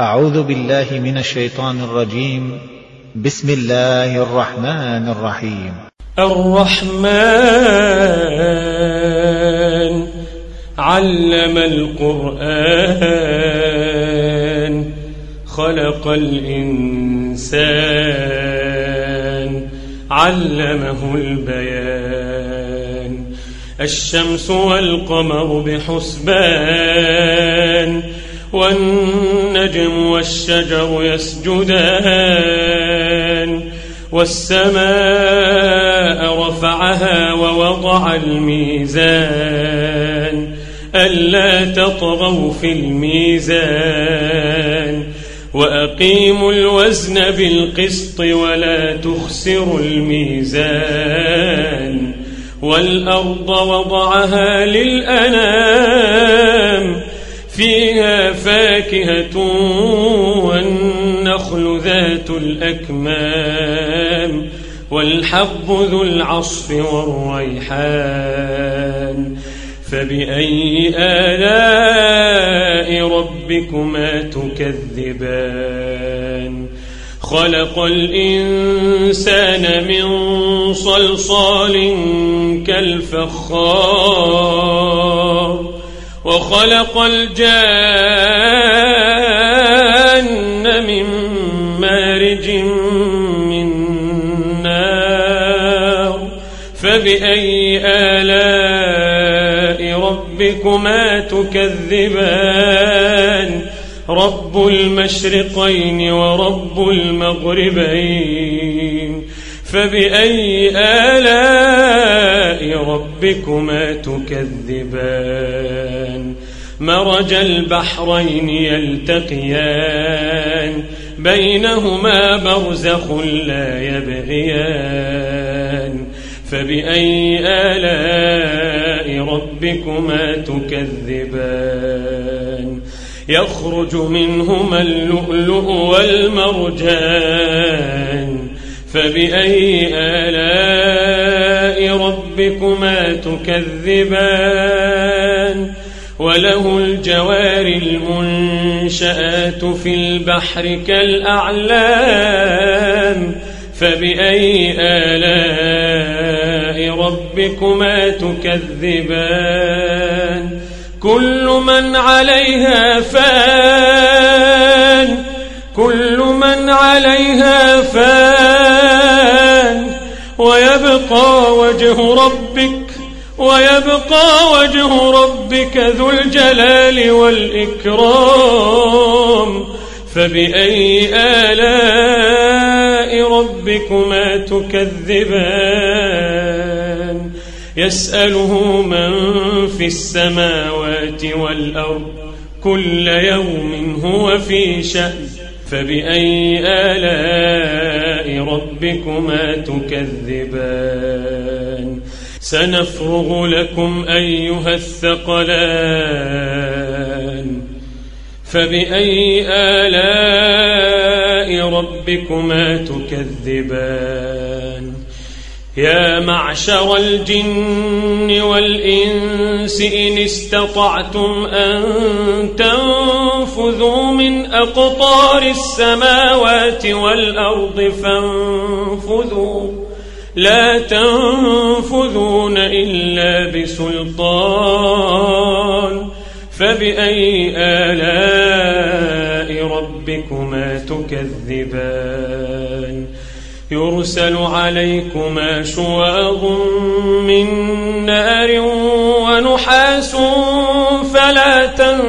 أعوذ بالله من الشيطان الرجيم. بسم الله الرحمن الرحيم. الرحمن علم القرآن خلق الإنسان علمه البيان. الشمس والقمر بحسبان والنجم والشجر يسجدان والسماء رفعها ووضع الميزان ألا تطغوا في الميزان وأقيموا الوزن بالقسط ولا تخسروا الميزان والأرض وضعها للأنام فيها فاكهة والنخل ذات الأكمام والحب ذو العصف والريحان فبأي آلاء ربكما تكذبان. خلق الإنسان من صلصال كالفخار وخلق الجان من مارج من نار فبأي آلاء ربكما تكذبان. رب المشرقين ورب المغربين فبأي آلاء ربكما تكذبان. مرج البحرين يلتقيان بينهما برزخ لا يبغيان فبأي آلاء ربكما تكذبان. يخرج منهما اللؤلؤ والمرجان فبأي آلاء ربكما تكذبان. وله الجوار المنشآت في البحر كالأعلام فبأي آلاء ربكما تكذبان. كل من عليها فان كل من عليها فان ويبقى وجه ربك ذو الجلال والإكرام فبأي آلاء ربكما تكذبان. يسأله من في السماوات والأرض كل يوم هو في شأن فبأي آلاء ربكما تكذبان. سنفرغ لكم أيها الثقلان فبأي آلاء ربكما تكذبان. يا معشر الجن والإنس إن استطعتم أن تنفذوا من أقطار السماوات والأرض فانفذوا لا تنفذون إلا بسلطان فبأي آلاء ربكما تكذبان. يرسل عليكما شواظ من نار ونحاس فلا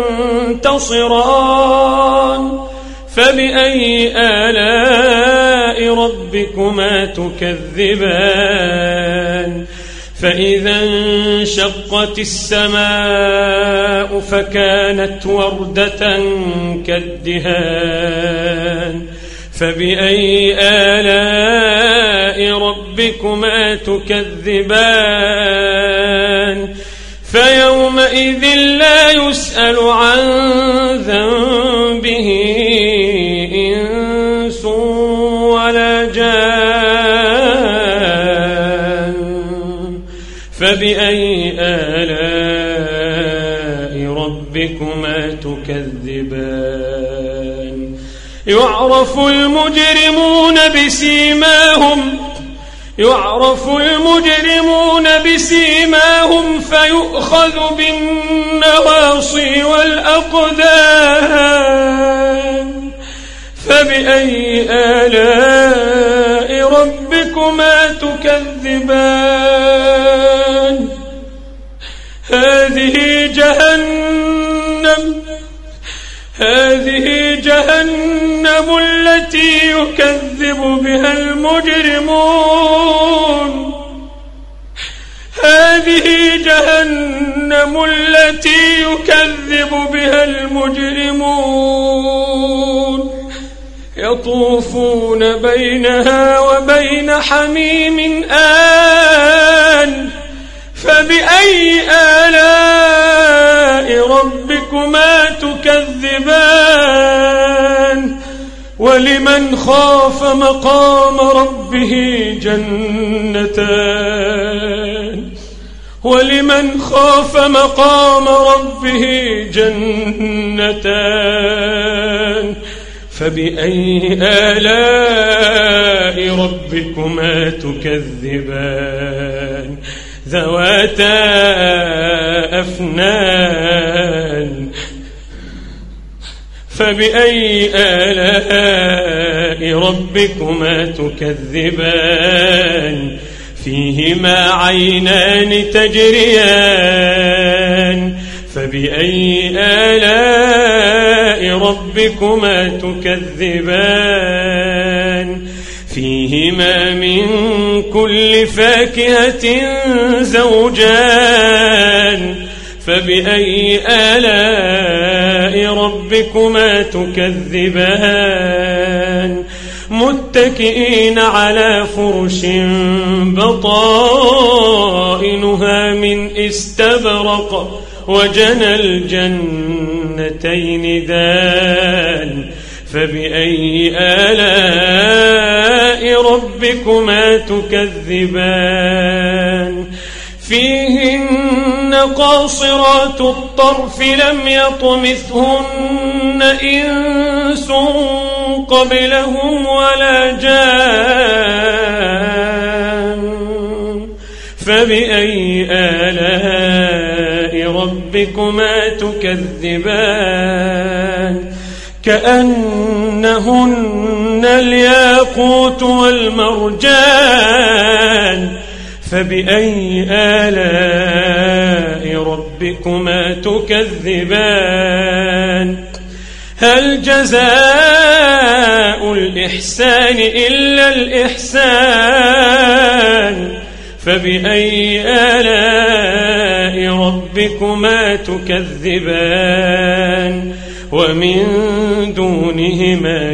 تنتصران فبأي آلاء ربكما تكذبان. فإذا انشقت السماء فكانت وردة كالدهان فبأي آلاء ربكما تكذبان. فيومئذ لا يسأل عن ذنبه إنس ولا جان فبأي آلاء ربكما تكذبان. يعرف المجرمون بسيماهم فيؤخذ بالنواصي والأقدام فبأي آلاء ربكما تكذبان هذه جهنم التي يكذب بها المجرمون يطوفون بينها وبين حميم آن فبأي آلاء ربكما تكذبان ولمن خاف مقام ربه جنتان فبأي آلاء ربكما تكذبان ذواتا أفنان فبأي آلاء ربكما تكذبان فيهما عينان تجريان فبأي آلاء ربكما تكذبان فيهما من كل فاكهة زوجان فبأي آلاء ربكما تكذبان متكئين على فرش بطائنها من استبرق وجنى الجنتين دان فبأي آلاء ربكما تكذبان فيهن قاصرات الطرف لم يطمثهن إنس قبلهم ولا جان فبأي آلاء ربكما تكذبان كأنهن الياقوت والمرجان فبأي آلاء ربكما تكذبان هل جزاء الإحسان إلا الإحسان فبأي آلاء ربكما تكذبان ومن دونهما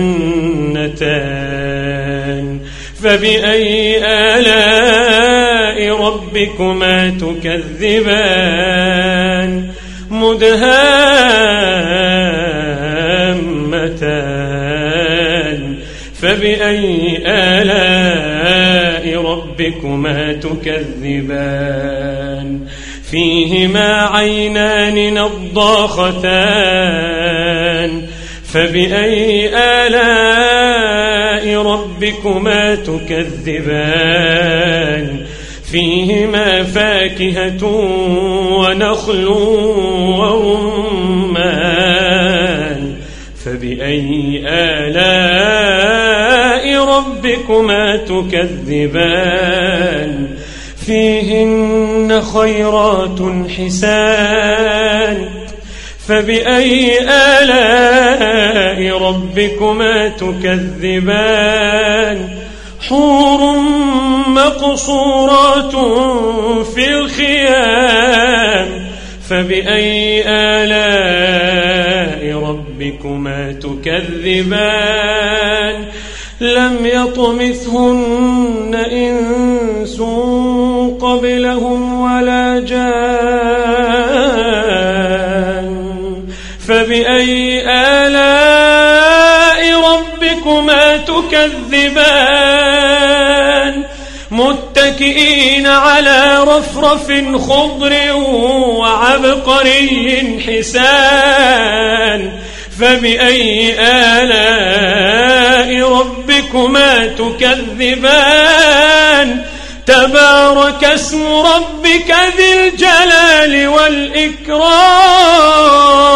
جنتان فبأي آلاء ربكما تكذبان مدهامتان فبأي آلاء ربكما تكذبان فيهما عينان نضاختان فبأي آلاء ربكما تكذبان فيهما فاكهة ونخل ورمان فبأي آلاء ربكما تكذبان فيهن خيرات حسان فبأي آلاء ربكما تكذبان حور مقصورات في الخيام فبأي آلاء ربكما تكذبان لم يطمثهن إنس قبلهم ولا جان فبأي آلاء ربكما تكذبان متكئين على رفرف خضر وعبقري حسان فبأي آلاء ربكما تكذبان تبارك اسم ربك ذي الجلال والإكرام